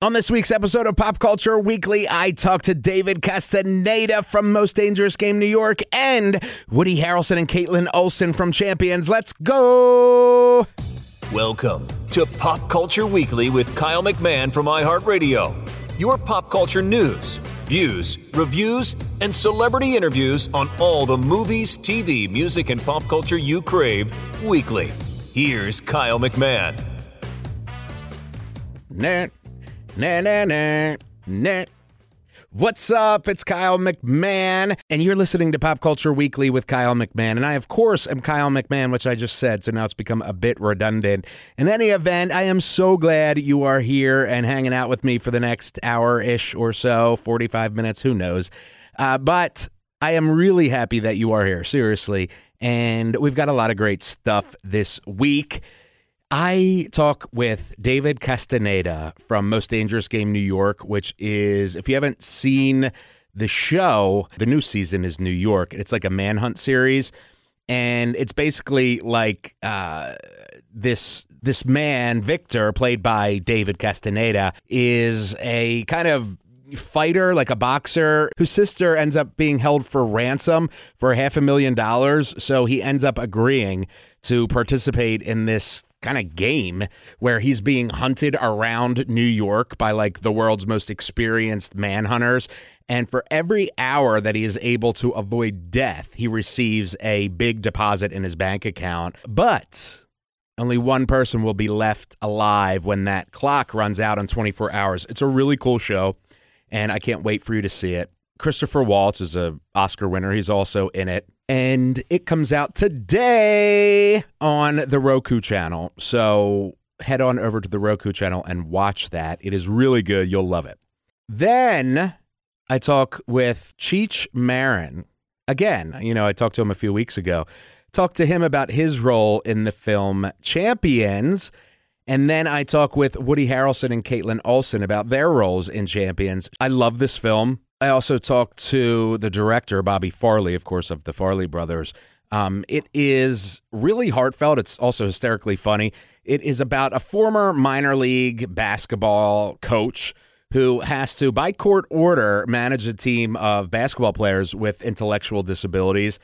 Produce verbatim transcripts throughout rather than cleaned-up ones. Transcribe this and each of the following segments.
On this week's episode of Pop Culture Weekly, I talk to David Castaneda from Most Dangerous Game New York and Woody Harrelson and Kaitlin Olson from Champions. Let's go! Welcome to Pop Culture Weekly with Kyle McMahon from iHeartRadio. Your pop culture news, views, reviews, and celebrity interviews on all the movies, T V, music, and pop culture you crave weekly. Here's Kyle McMahon. Nah. Nah, nah, nah, nah. What's up? It's Kyle McMahon, and you're listening to Pop Culture Weekly with Kyle McMahon. And I, of course, am Kyle McMahon, which I just said, so now it's become a bit redundant. In any event, I am so glad you are here and hanging out with me for the next hour-ish or so, forty-five minutes, who knows. Uh, but I am really happy that you are here, seriously. And we've got a lot of great stuff this week. I talk with David Castaneda from Most Dangerous Game New York, which is, if you haven't seen the show, the new season is New York. It's like a manhunt series, and it's basically like uh, this this man, Victor, played by David Castaneda, is a kind of fighter, like a boxer, whose sister ends up being held for ransom for half a million dollars, so he ends up agreeing to participate in this kind of game where he's being hunted around New York by like the world's most experienced manhunters. And for every hour that he is able to avoid death, he receives a big deposit in his bank account. But only one person will be left alive when that clock runs out in twenty-four hours. It's a really cool show, and I can't wait for you to see it. Christopher Waltz is an Oscar winner. He's also in it. And it comes out today on the Roku channel. So head on over to the Roku channel and watch that. It is really good. You'll love it. Then I talk with Cheech Marin. Again, you know, I talked to him a few weeks ago. Talked to him about his role in the film Champions. And then I talk with Woody Harrelson and Kaitlin Olson about their roles in Champions. I love this film. I also talked to the director, Bobby Farley, of course, of the Farley brothers. Um, it is really heartfelt. It's also hysterically funny. It is about a former minor league basketball coach who has to, by court order, manage a team of basketball players with intellectual disabilities.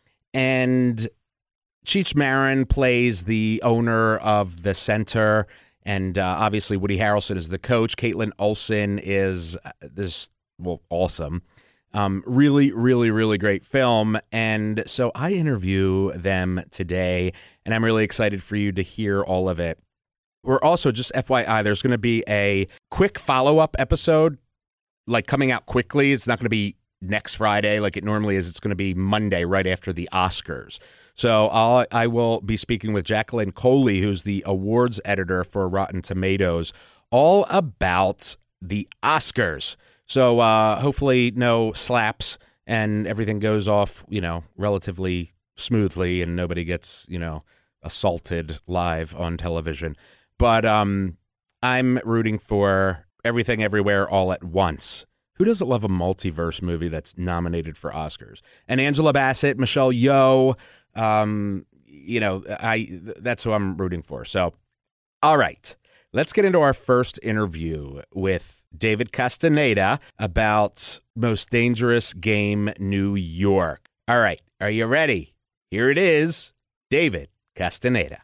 And Cheech Marin plays the owner of the center. And uh, obviously Woody Harrelson is the coach. Kaitlin Olson is this... well, awesome. Um, really, really, really great film. And so I interview them today, and I'm really excited for you to hear all of it. We're also, just F Y I, there's going to be a quick follow-up episode, like coming out quickly. It's not going to be next Friday like it normally is. It's going to be Monday, right after the Oscars. So I'll, I will be speaking with Jacqueline Coley, who's the awards editor for Rotten Tomatoes, all about the Oscars. So uh, hopefully no slaps and everything goes off, you know, relatively smoothly and nobody gets, you know, assaulted live on television. But um, I'm rooting for Everything Everywhere All at Once. Who doesn't love a multiverse movie that's nominated for Oscars? And Angela Bassett, Michelle Yeoh, um, you know, I that's who I'm rooting for. So, all right, let's get into our first interview with David Castaneda about Most Dangerous Game New York. All right, are you ready? Here it is, David Castaneda.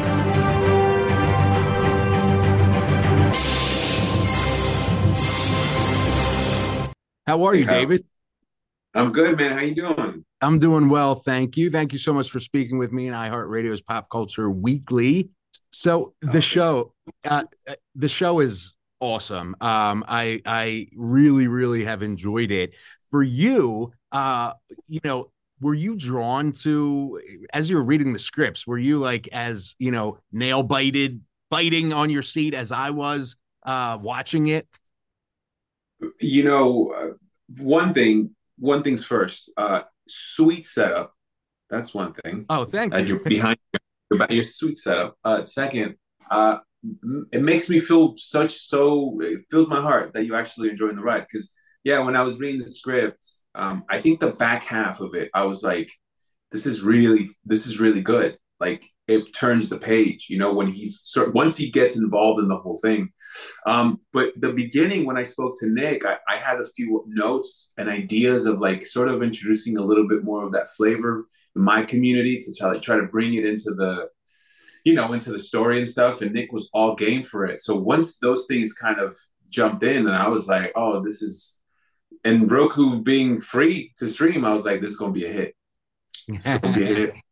How are you, Hey, David? I'm good, man. How you doing? I'm doing well, thank you. Thank you so much for speaking with me in iHeartRadio's Pop Culture Weekly. So the Oh, show, uh, the show is awesome. Um, I I really, really have enjoyed it. For you, uh, you know, were you drawn to, as you were reading the scripts, were you like as, you know, nail bited, biting on your seat as I was uh, watching it? You know, uh, one thing, one thing's first. Uh, sweet setup. That's one thing. Oh, thank And you. you're behind your, your sweet setup. Uh, second, uh, it makes me feel such so. It fills my heart that you actually enjoying the ride. Because yeah, when I was reading the script, um, I think the back half of it, I was like, this is really, this is really good. like it turns the page, you know, when he's once he gets involved in the whole thing. Um, but the beginning, when I spoke to Nick, I, I had a few notes and ideas of like sort of introducing a little bit more of that flavor in my community to try, try to bring it into the, you know, into the story and stuff. And Nick was all game for it. So once those things kind of jumped in, and I was like, oh, this is, and Roku being free to stream, I was like, this is going to be a hit. It's going to be a hit.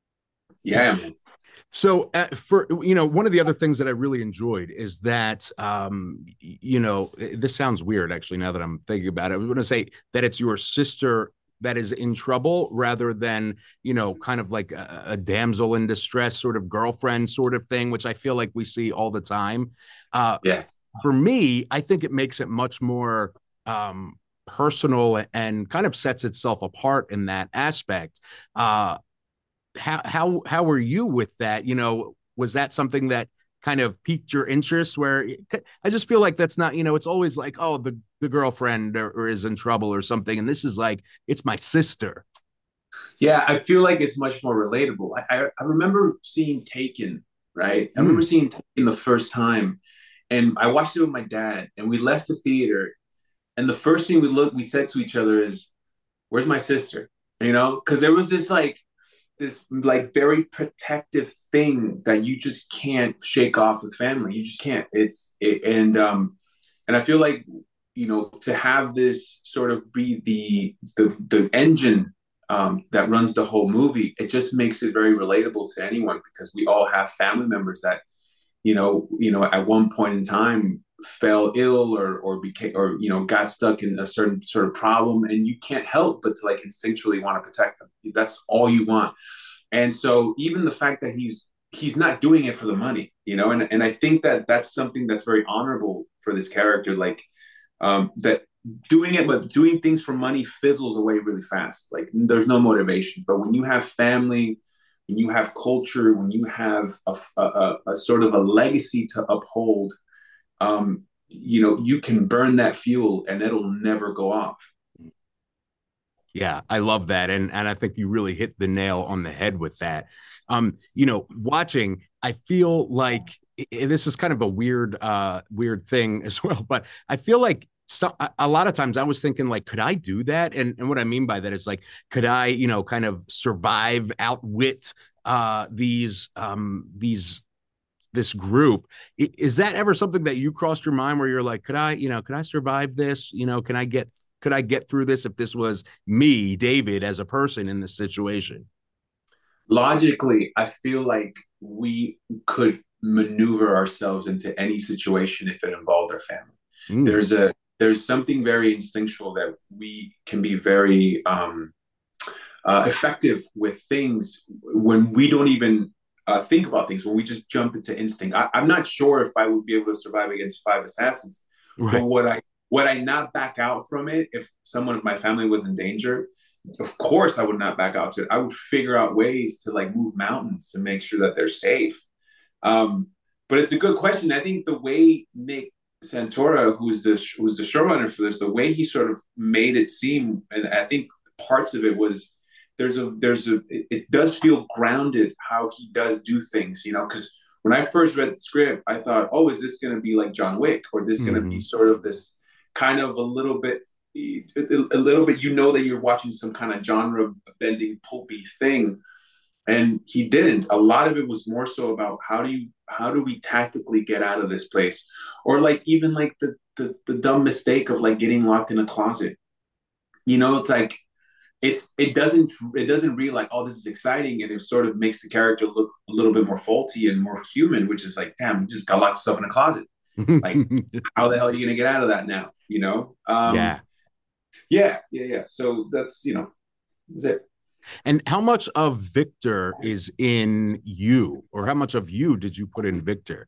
Yeah, man. So uh, for, you know, one of the other things that I really enjoyed is that, um, you know, this sounds weird, actually, now that I'm thinking about it. I was going to say that it's your sister that is in trouble rather than, you know, kind of like a, a damsel in distress sort of girlfriend sort of thing, which I feel like we see all the time. Uh, yeah. For me, I think it makes it much more um, personal and kind of sets itself apart in that aspect. Uh, how how how were you with that? You know, was that something that kind of piqued your interest? Where I just feel like that's not, you know, it's always like, oh, the the girlfriend or, or is in trouble or something, and this is like, it's my sister. Yeah, I feel like it's much more relatable. I I, I remember seeing Taken, right? I remember mm. seeing Taken the first time, and I watched it with my dad, and we left the theater, and the first thing we looked, we said to each other is, "Where's my sister?" You know, because there was this like. this like very protective thing that you just can't shake off with family. You just can't. It's it, and um and I feel like, you know, to have this sort of be the the the engine um that runs the whole movie, it just makes it very relatable to anyone, because we all have family members that, you know, you know, at one point in time fell ill or or became or you know got stuck in a certain sort of problem, and you can't help but to like instinctually want to protect them. That's all you want. And so even the fact that he's he's not doing it for the money, you know, and and I think that that's something that's very honorable for this character, like um that doing it but doing things for money fizzles away really fast. Like there's no motivation. But when you have family, when you have culture, when you have a, a, a sort of a legacy to uphold, um, you know, you can burn that fuel and it'll never go off. Yeah, I love that. And and I think you really hit the nail on the head with that. Um, you know, watching, I feel like this is kind of a weird, uh, weird thing as well, but I feel like so, a lot of times I was thinking like, could I do that? And, and what I mean by that is like, could I, you know, kind of survive, outwit uh, these, um, these, this group? Is that ever something that you crossed your mind where you're like, could I, you know, could I survive this? You know, can I get, could I get through this if this was me, David, as a person in this situation? Logically, I feel like we could maneuver ourselves into any situation if it involved our family. Mm. There's a, there's something very instinctual that we can be very um, uh, effective with things when we don't even uh, think about things, when we just jump into instinct. I, I'm not sure if I would be able to survive against five assassins, right. But would I, would I not back out from it if someone of my family was in danger? Of course I would not back out to it. I would figure out ways to like move mountains to make sure that they're safe. Um, but it's a good question. I think the way Nick Santora, who's the who's the showrunner for this, the way he sort of made it seem, and I think parts of it was there's a there's a it, it does feel grounded how he does do things, you know, because when I first read the script, I thought, oh, is this going to be like John Wick, or this mm-hmm. going to be sort of this kind of a little bit a, a little bit, you know, that you're watching some kind of genre bending pulpy thing. And he didn't. A lot of it was more so about how do you, how do we tactically get out of this place? Or like, even like the, the, the dumb mistake of like getting locked in a closet. You know, it's like, it's, it doesn't, it doesn't read like, oh, this is exciting. And it sort of makes the character look a little bit more faulty and more human, which is like, damn, you just got locked yourself in a closet. Like, how the hell are you going to get out of that now? You know? Um, yeah. Yeah. Yeah. Yeah. So that's, you know, that's it. And how much of Victor is in you, or how much of you did you put in Victor?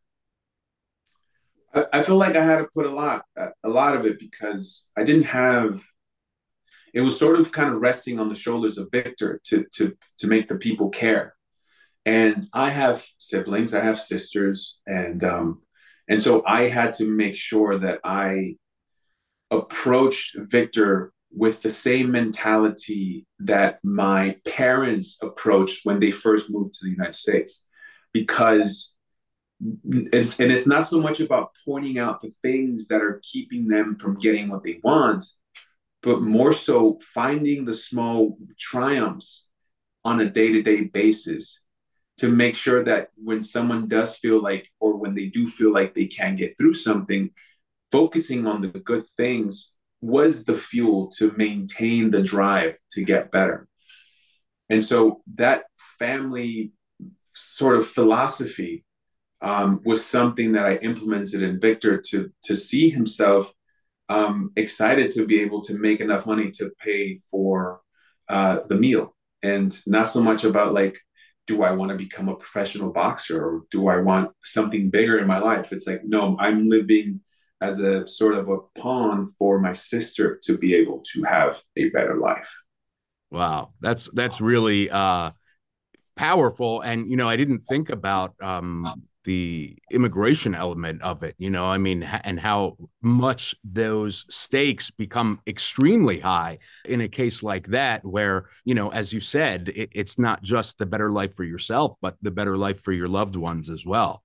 I, I feel like I had to put a lot, a lot of it, because I didn't have, it was sort of kind of resting on the shoulders of Victor to, to, to make the people care. And I have siblings, I have sisters, and, um, and so I had to make sure that I approached Victor with the same mentality that my parents approached when they first moved to the United States. Because it's, and it's not so much about pointing out the things that are keeping them from getting what they want, but more so finding the small triumphs on a day-to-day basis to make sure that when someone does feel like, or when they do feel like they can't get through something, focusing on the good things was the fuel to maintain the drive to get better. And so that family sort of philosophy um, was something that I implemented in Victor to, to see himself um, excited to be able to make enough money to pay for uh, the meal. And not so much about like, do I want to become a professional boxer or do I want something bigger in my life? It's like, no, I'm living as a sort of a pawn for my sister to be able to have a better life. Wow. That's, that's really uh, powerful. And, you know, I didn't think about um, the immigration element of it, you know, I mean, and how much those stakes become extremely high in a case like that, where, you know, as you said, it, it's not just the better life for yourself, but the better life for your loved ones as well.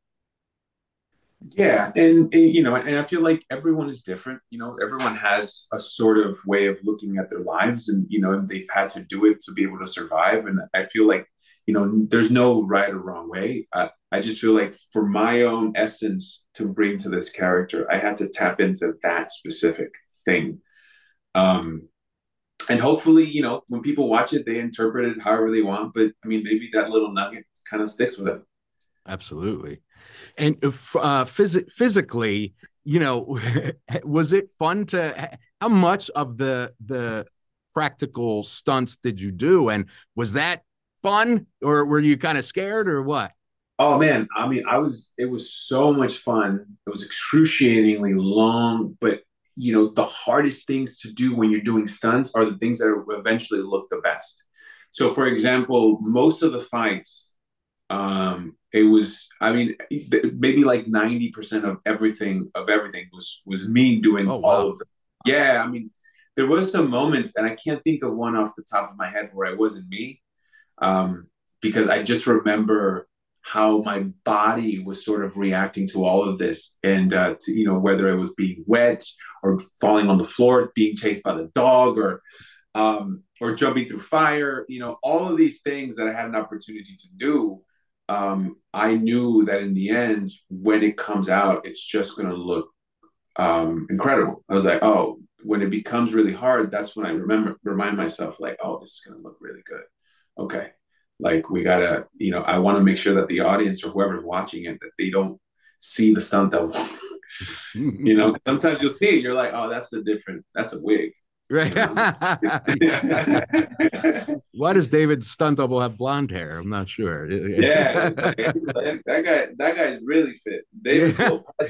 Yeah. And, and, you know, and I feel like everyone is different. You know, everyone has a sort of way of looking at their lives and, you know, they've had to do it to be able to survive. And I feel like, you know, there's no right or wrong way. I, I just feel like for my own essence to bring to this character, I had to tap into that specific thing. Um, and hopefully, you know, when people watch it, they interpret it however they want. But I mean, maybe that little nugget kind of sticks with them. Absolutely. And uh, phys- physically, you know, was it fun to, how much of the, the practical stunts did you do? And was that fun or were you kind of scared or what? Oh man. I mean, I was, it was so much fun. It was excruciatingly long, but you know, the hardest things to do when you're doing stunts are the things that eventually look the best. So for example, most of the fights, um, it was, I mean, maybe like ninety percent of everything of everything was, was me doing oh, wow. all of them. Yeah. I mean, there was some moments and I can't think of one off the top of my head where it wasn't me. Um, because I just remember how my body was sort of reacting to all of this. And, uh, to, you know, whether it was being wet or falling on the floor, being chased by the dog or, um, or jumping through fire, you know, all of these things that I had an opportunity to do. Um, I knew that in the end, when it comes out, it's just going to look um, incredible. I was like, oh, when it becomes really hard, that's when I remember, remind myself like, oh, this is going to look really good. Okay. Like we gotta, you know, I want to make sure that the audience or whoever's watching it, that they don't see the stunt double. You know, sometimes you'll see it, you're like, oh, that's a different, that's a wig. Right. Why does David's stunt double have blonde hair? I'm not sure. Yeah, like, that, that guy. That guy is really fit. David's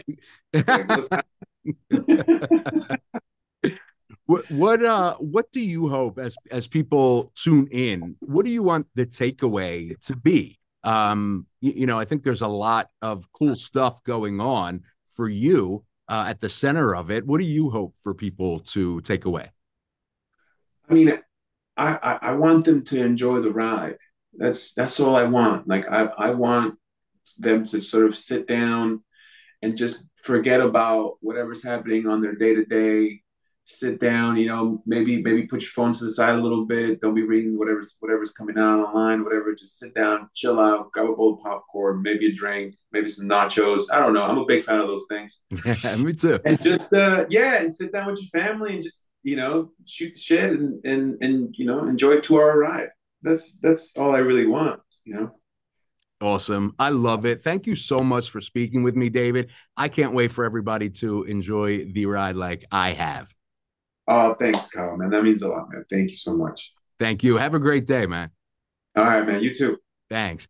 What what uh what do you hope as as people tune in? What do you want the takeaway to be? Um, you, you know, I think there's a lot of cool stuff going on for you uh, at the center of it. What do you hope for people to take away? I mean, I, I, I want them to enjoy the ride. That's that's all I want. Like I, I want them to sort of sit down and just forget about whatever's happening on their day to day. Sit down, you know, maybe maybe put your phone to the side a little bit. Don't be reading whatever's whatever's coming out online, whatever. Just sit down, chill out, grab a bowl of popcorn, maybe a drink, maybe some nachos. I don't know. I'm a big fan of those things. Yeah, me too. And just uh, yeah, and sit down with your family and just, you know, shoot the shit and and and you know, enjoy a two hour ride. That's that's all I really want, you know. Awesome. I love it. Thank you so much for speaking with me, David. I can't wait for everybody to enjoy the ride like I have. Oh, thanks, Kyle, man. That means a lot, man. Thank you so much. Thank you. Have a great day, man. All right, man. You too. Thanks.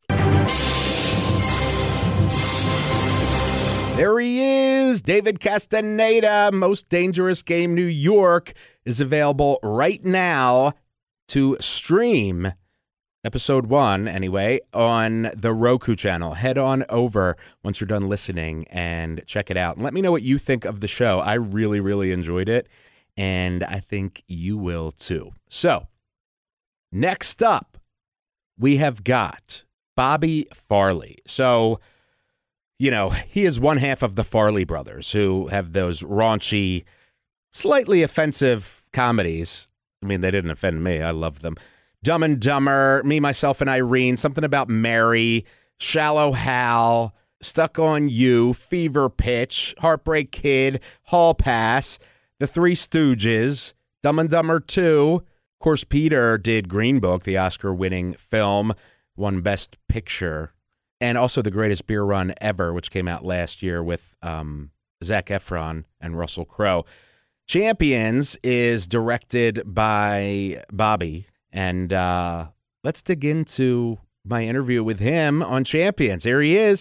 There he is. David Castaneda. Most Dangerous Game New York is available right now to stream. Episode one, anyway, on the Roku channel. Head on over once you're done listening and check it out. And let me know what you think of the show. I really, really enjoyed it. and I think you will too. So, next up, we have got Bobby Farley. So, you know, he is one half of the Farley brothers who have those raunchy, slightly offensive comedies. I mean, they didn't offend me. I love them. Dumb and Dumber, Me, Myself, and Irene, Something About Mary, Shallow Hal, Stuck on You, Fever Pitch, Heartbreak Kid, Hall Pass, The Three Stooges, Dumb and Dumber two. Of course, Peter did Green Book, the Oscar-winning film, won Best Picture, and also The Greatest Beer Run Ever, which came out last year with um, Zac Efron and Russell Crowe. Champions is directed by Bobby, and uh, let's dig into my interview with him on Champions. Here he is.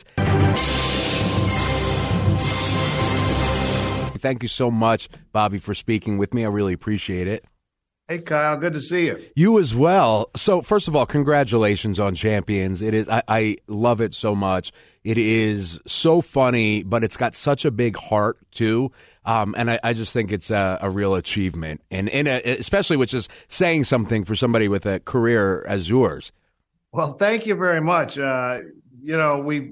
Thank you so much, Bobby, for speaking with me. I really appreciate it. Hey, Kyle. Good to see you. You as well. So, first of all, congratulations on Champions. It is. I, I love it so much. It is so funny, but it's got such a big heart, too. Um, and I, I just think it's a, a real achievement, and, and a, especially which is saying something for somebody with a career as yours. Well, thank you very much. Uh, you know, we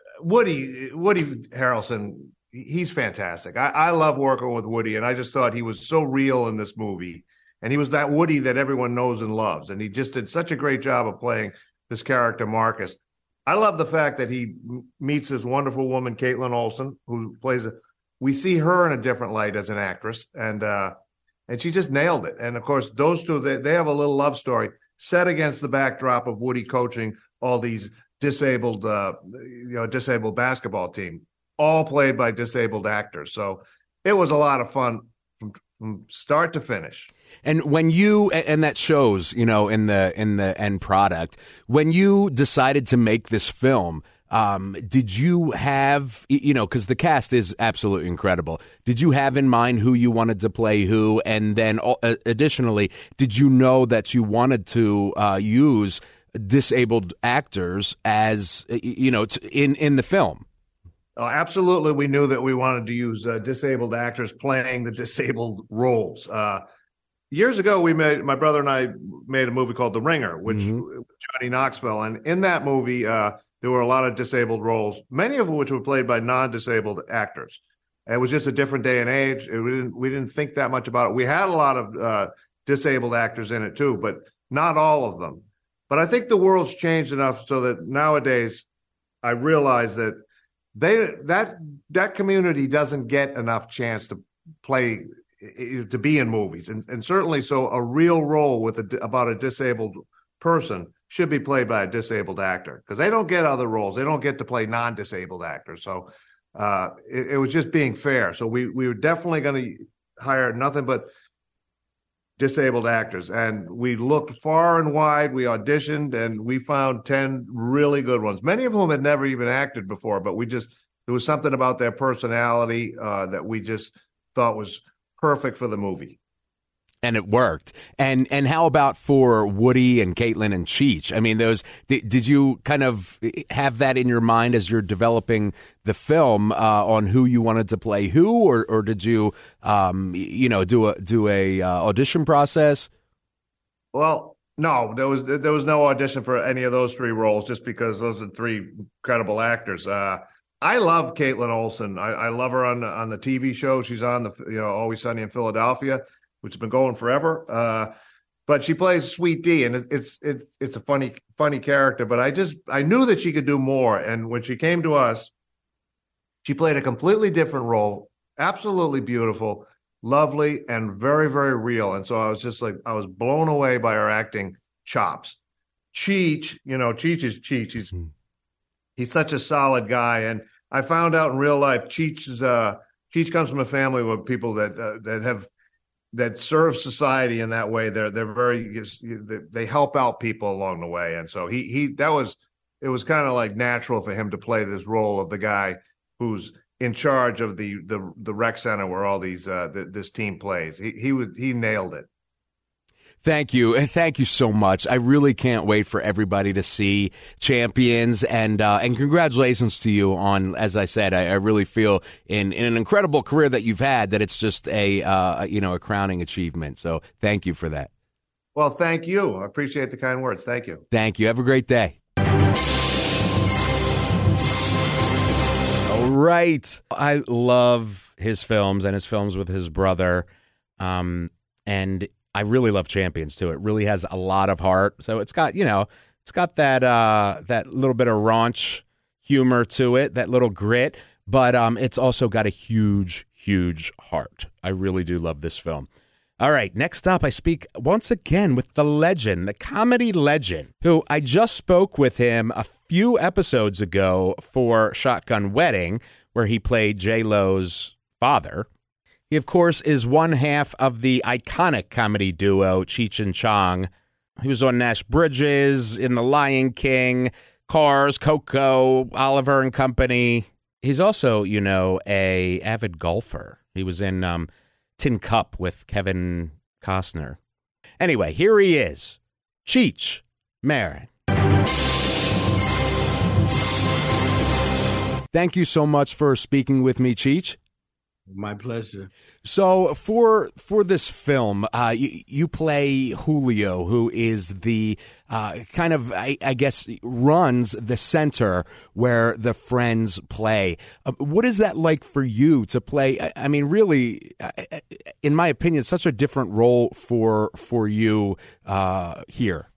Woody Woody Harrelson, he's fantastic. I, I love working with Woody, and I just thought he was so real in this movie. And he was that Woody that everyone knows and loves. And he just did such a great job of playing this character, Marcus. I love the fact that he meets this wonderful woman, Caitlin Olsen, who plays a, we see her in a different light as an actress. And, uh, and she just nailed it. And of course, those two, they, they have a little love story set against the backdrop of Woody coaching all these disabled, uh, you know, disabled basketball team, all played by disabled actors. So it was a lot of fun from, from start to finish. And when you, and that shows, you know, in the in the end product, when you decided to make this film, um, did you have, you know, because the cast is absolutely incredible. Did you have in mind who you wanted to play who? And then uh, additionally, did you know that you wanted to uh, use disabled actors as, you know, in, in the film? Oh, absolutely. We knew that we wanted to use uh, disabled actors playing the disabled roles. Uh, years ago, we made, my brother and I made a movie called The Ringer, which mm-hmm. Johnny Knoxville. And in that movie, uh, there were a lot of disabled roles, many of which were played by non-disabled actors. It was just a different day and age. It, we didn't we didn't think that much about it. We had a lot of uh, disabled actors in it too, but not all of them. But I think the world's changed enough so that nowadays I realize that They that that community doesn't get enough chance to play to be in movies, and and certainly so a real role with a, about a disabled person should be played by a disabled actor because they don't get other roles. They don't get to play non-disabled actors. So uh, it, it was just being fair. So we we were definitely going to hire nothing but disabled actors, and we looked far and wide. We auditioned, and we found ten really good ones, many of whom had never even acted before, but we just there was something about their personality uh that we just thought was perfect for the movie. And it worked. And and how about for Woody and Caitlin and Cheech? I mean, those did, did you kind of have that in your mind as you're developing the film uh, on who you wanted to play who, or or did you um, you know do a do a uh, audition process? Well, no, there was there was no audition for any of those three roles, just because those are three incredible actors. Uh, I love Caitlin Olsen. I, I love her on on the T V show. She's on the you know Always Sunny in Philadelphia, which has been going forever. Uh, but she plays Sweet D, and it's it's it's a funny funny character. But I just I knew that she could do more. And when she came to us, she played a completely different role, absolutely beautiful, lovely, and very very real. And so I was just like I was blown away by her acting chops. Cheech, you know, Cheech is Cheech. He's mm. he's such a solid guy, and I found out in real life, Cheech is uh, Cheech comes from a family with people that uh, that have. that serve society in that way. They're they're very they help out people along the way, and so he he that was it was kind of like natural for him to play this role of the guy who's in charge of the the the rec center where all these uh the, this team plays. He he would he nailed it. Thank you. Thank you so much. I really can't wait for everybody to see Champions, and uh, and congratulations to you on, as I said, I, I really feel in, in an incredible career that you've had that it's just a, uh, you know, a crowning achievement. So thank you for that. Well, thank you. I appreciate the kind words. Thank you. Thank you. Have a great day. All right. I love his films and his films with his brother. Um, and I really love Champions too. It really has a lot of heart. So it's got, you know, it's got that uh, that little bit of raunch humor to it, that little grit, but um, it's also got a huge, huge heart. I really do love this film. All right, next up, I speak once again with the legend, the comedy legend, who I just spoke with him a few episodes ago for Shotgun Wedding, where he played J-Lo's father. He, of course, is one half of the iconic comedy duo Cheech and Chong. He was on Nash Bridges, in The Lion King, Cars, Coco, Oliver and Company. He's also, you know, a avid golfer. He was in um, Tin Cup with Kevin Costner. Anyway, here he is, Cheech Marin. Thank you so much for speaking with me, Cheech. My pleasure. So for for this film, uh, you, you play Julio, who is the uh, kind of, I, I guess, runs the center where the friends play. Uh, what is that like for you to play? I, I mean, really, in my opinion, such a different role for for you uh, here.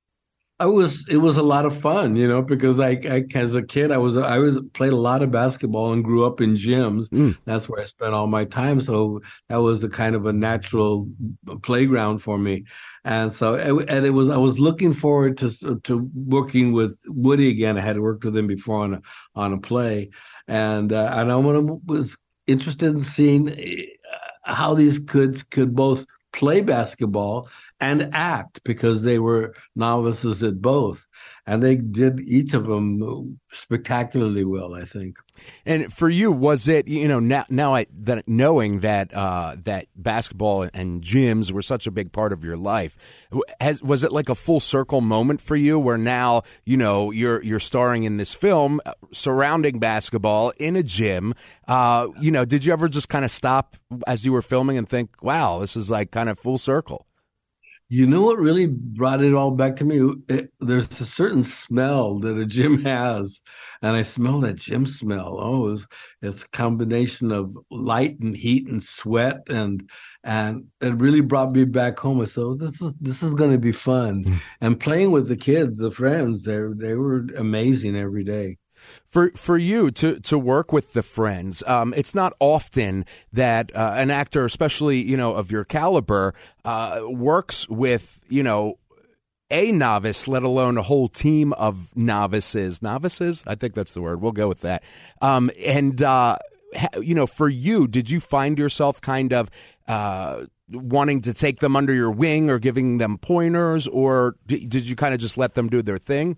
I was. It was a lot of fun, you know, because I, I, as a kid, I was, I was played a lot of basketball and grew up in gyms. Mm. That's where I spent all my time. So that was a kind of a natural playground for me. And so, and it was, I was looking forward to to working with Woody again. I had worked with him before on a, on a play, and uh, and I was interested in seeing how these kids could both play basketball and act, because they were novices at both, and they did each of them spectacularly well, I think. And for you, was it, you know, now now I that knowing that uh, that basketball and gyms were such a big part of your life, has, was it like a full circle moment for you, where now, you know, you're you're starring in this film surrounding basketball in a gym? Uh, you know, did you ever just kind of stop as you were filming and think, wow, this is like kind of full circle? You know what really brought it all back to me? It, there's a certain smell that a gym has, and I smell that gym smell. Oh, it's, it's a combination of light and heat and sweat, and and it really brought me back home. I said, oh, this is this is going to be fun, mm. and playing with the kids, the friends, they they were amazing every day. For for you to, to work with the friends, um, it's not often that uh, an actor, especially, you know, of your caliber, uh, works with, you know, a novice, let alone a whole team of novices. Novices? I think that's the word. We'll go with that. Um, and, uh, you know, for you, did you find yourself kind of uh, wanting to take them under your wing or giving them pointers, or did you kind of just let them do their thing?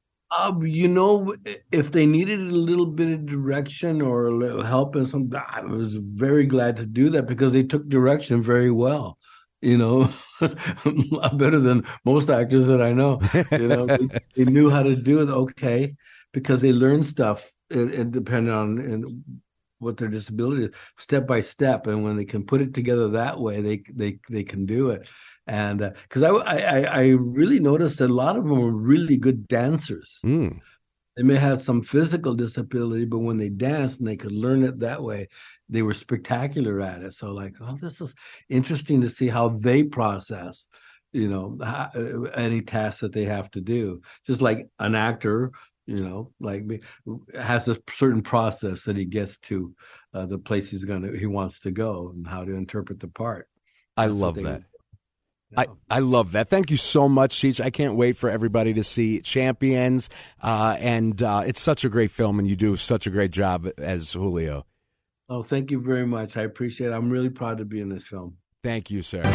Um, you know, if they needed a little bit of direction or a little help in something, I was very glad to do that, because they took direction very well. You know, a lot better than most actors that I know. You know, they, they knew how to do it. Okay, because they learned stuff, and, and depending on and what their disability is, step by step. And when they can put it together that way, they they they can do it. And because uh, I, I I really noticed that a lot of them were really good dancers. Mm. They may have some physical disability, but when they danced and they could learn it that way, they were spectacular at it. So like, oh, this is interesting to see how they process, you know, how, any task that they have to do. Just like an actor, you know, like me, has a certain process that he gets to uh, the place he's gonna he wants to go and how to interpret the part. I That's love that. I, I love that. Thank you so much, Cheech. I can't wait for everybody to see Champions. Uh, and uh, it's such a great film, and you do such a great job as Julio. Oh, thank you very much. I appreciate it. I'm really proud to be in this film. Thank you, sir.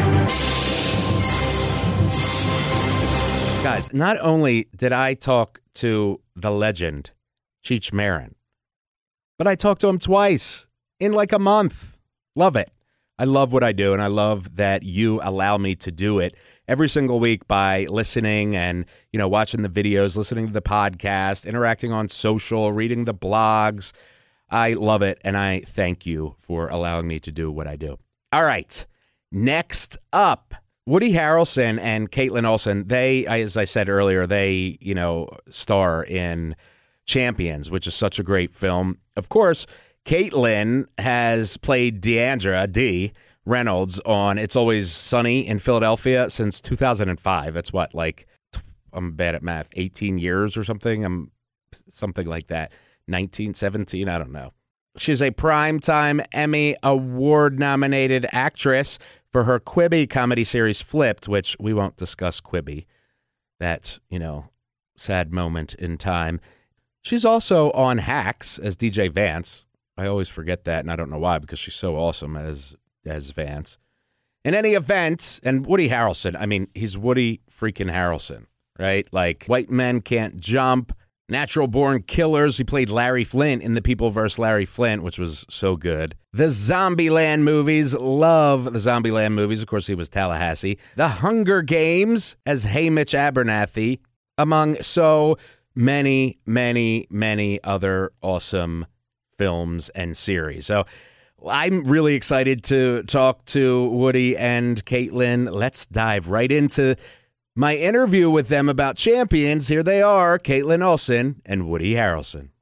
Guys, not only did I talk to the legend, Cheech Marin, but I talked to him twice in like a month. Love it. I love what I do, and I love that you allow me to do it every single week by listening and, you know, watching the videos, listening to the podcast, interacting on social, reading the blogs. I love it, and I thank you for allowing me to do what I do. All right, next up, Woody Harrelson and Kaitlin Olson. They, as I said earlier, they, you know, star in Champions, which is such a great film. Of course, Kaitlin has played Deandra D. Reynolds on It's Always Sunny in Philadelphia since two thousand five. That's what, like, I'm bad at math, eighteen years or something? I'm something like that. nineteen, seventeen, I don't know. She's a Primetime Emmy Award-nominated actress for her Quibi comedy series Flipped, which we won't discuss Quibi. That, you know, sad moment in time. She's also on Hacks as D J Vance. I always forget that, and I don't know why, because she's so awesome as as Vance. In any event, and Woody Harrelson, I mean, he's Woody freaking Harrelson, right? Like, White Men Can't Jump, Natural Born Killers. He played Larry Flint in The People versus. Larry Flint, which was so good. The Zombieland movies. Love the Zombieland movies. Of course, he was Tallahassee. The Hunger Games as Haymitch Abernathy, among so many, many, many other awesome films and series. So I'm really excited to talk to Woody and Kaitlin. Let's dive right into my interview with them about Champions. Here they are, Kaitlin Olson and Woody Harrelson.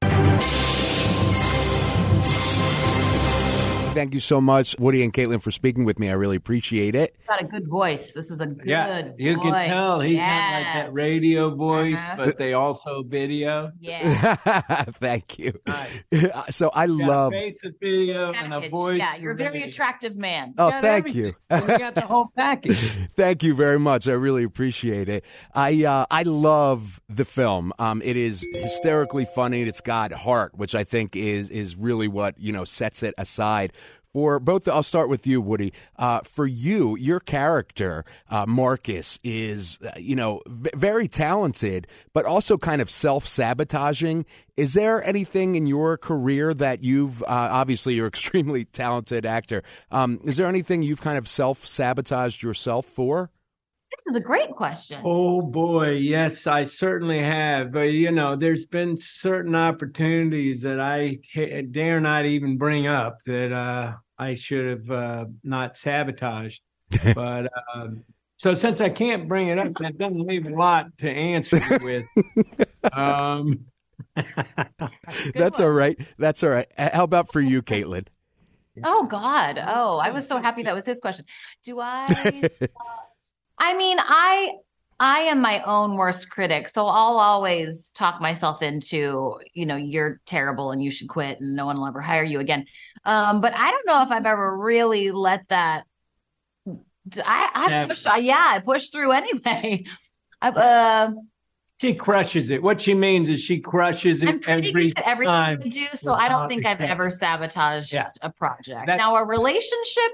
Thank you so much, Woody and Kaitlin, for speaking with me. I really appreciate it. Got a good voice. This is a good yeah, you voice. can tell he's yes. got like that radio voice, uh-huh. but they also video. Yeah. Thank you. Nice. So I you love got a face of video Package. and a voice. Yeah, you're a very attractive man. Oh, you thank you. you got the whole package. Thank you very much. I really appreciate it. I uh, I love the film. Um, it is hysterically funny. It's got heart, which I think is is really what, you know, sets it aside. For both, I'll start with you, Woody. Uh, for you, your character, uh, Marcus, is, uh, you know, v- very talented, but also kind of self-sabotaging. Is there anything in your career that you've, uh, obviously you're an extremely talented actor, um, is there anything you've kind of self-sabotaged yourself for? This is a great question. Oh, boy. Yes, I certainly have. But, you know, there's been certain opportunities that I dare not even bring up that uh, I should have uh, not sabotaged. But uh, so since I can't bring it up, that doesn't leave a lot to answer with. Um, That's one. all right. That's all right. How about for you, Kaitlin? Oh, God. Oh, I was so happy that was his question. Do I... I mean, I I am my own worst critic, so I'll always talk myself into, you know, you're terrible and you should quit and no one will ever hire you again. Um, but I don't know if I've ever really let that. I, I Yeah. pushed, I, yeah, I pushed through anyway. I, uh, she crushes it. What she means is she crushes it I'm pretty every good at everything time. I do, so I don't without think I've exception. ever sabotaged Yeah. a project. That's- Now, a relationship.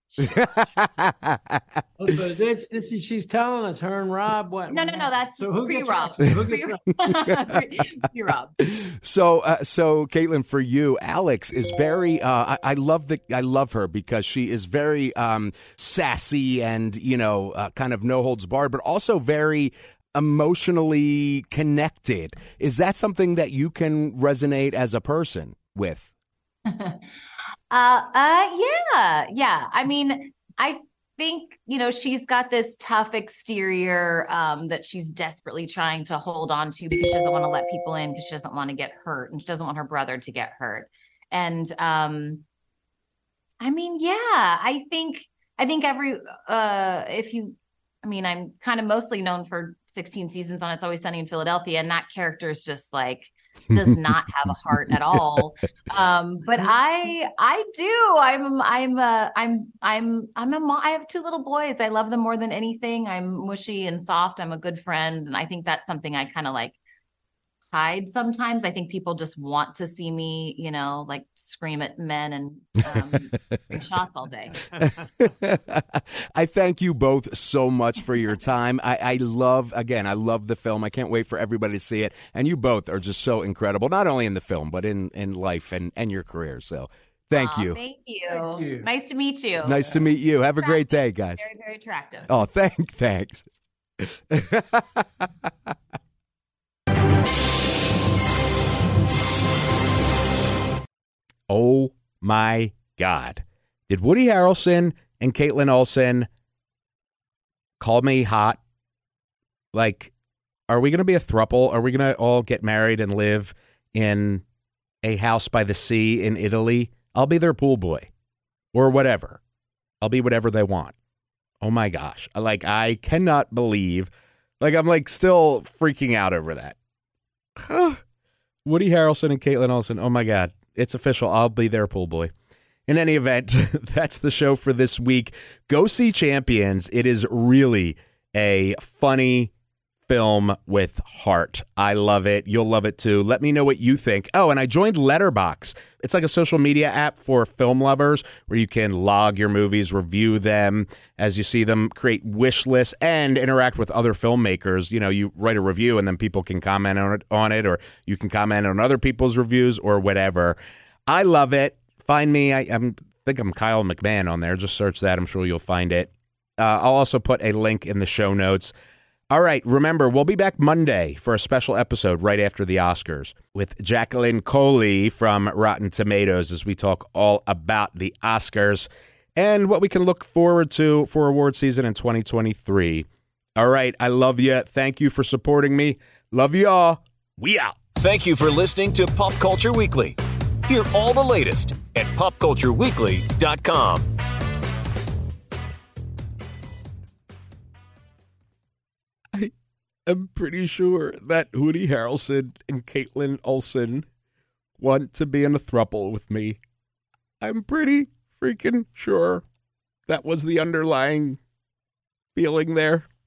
Oh, so this, this is she's telling us her and Rob what? No, no, no, that's so who gets pre-Rob. next? Who gets next? Pre-Rob. So, uh, so Kaitlin, for you, Alex is very. Uh, I, I love the. I love her because she is very um, sassy and, you know, uh, kind of no holds barred, but also very emotionally connected. Is that something that you can resonate as a person with? Uh, uh, yeah, yeah. I mean, I think, you know, she's got this tough exterior um, that she's desperately trying to hold on to because she doesn't want to let people in because she doesn't want to get hurt and she doesn't want her brother to get hurt. And um, I mean, yeah, I think, I think every, uh, if you, I mean, I'm kind of mostly known for sixteen seasons on It's Always Sunny in Philadelphia, and that character is just like, does not have a heart at all. Um, but I, I do. I'm, I'm, uh, I'm, I'm, I'm a mom. I have two little boys. I love them more than anything. I'm mushy and soft. I'm a good friend. And I think that's something I kind of like hide sometimes. I think people just want to see me, you know, like scream at men and um, bring shots all day. I thank you both so much for your time. I, I love, again, I love the film. I can't wait for everybody to see it. And you both are just so incredible, not only in the film, but in, in life and, and your career. So Thank Aw, you. Thank you. Thank you. Nice to meet you. Nice to meet you. Have a great day, guys. Very, very attractive. Oh, thank, thanks. Oh my God. Did Woody Harrelson and Caitlin Olsen call me hot? Like, are we going to be a throuple? Are we going to all get married and live in a house by the sea in Italy? I'll be their pool boy or whatever. I'll be whatever they want. Oh my gosh. Like, I cannot believe, like, I'm like still freaking out over that. Woody Harrelson and Caitlin Olsen. Oh my God. It's official. I'll be their pool boy. In any event, that's the show for this week. Go see Champions. It is really a funny film with heart. I love it. You'll love it too. Let me know what you think. Oh, and I joined Letterboxd. It's like a social media app for film lovers where you can log your movies, review them as you see them, create wish lists, and interact with other filmmakers. You know, you write a review and then people can comment on it, on it, or you can comment on other people's reviews or whatever. I love it. Find me. I I'm, think I'm Kyle McMahon on there. Just search that. I'm sure you'll find it. Uh, I'll also put a link in the show notes. All right, remember, we'll be back Monday for a special episode right after the Oscars with Jacqueline Coley from Rotten Tomatoes as we talk all about the Oscars and what we can look forward to for award season in twenty twenty-three. All right, I love you. Thank you for supporting me. Love you all. We out. Thank you for listening to Pop Culture Weekly. Hear all the latest at pop culture weekly dot com. I'm pretty sure that Woody Harrelson and Caitlin Olsen want to be in a throuple with me. I'm pretty freaking sure that was the underlying feeling there.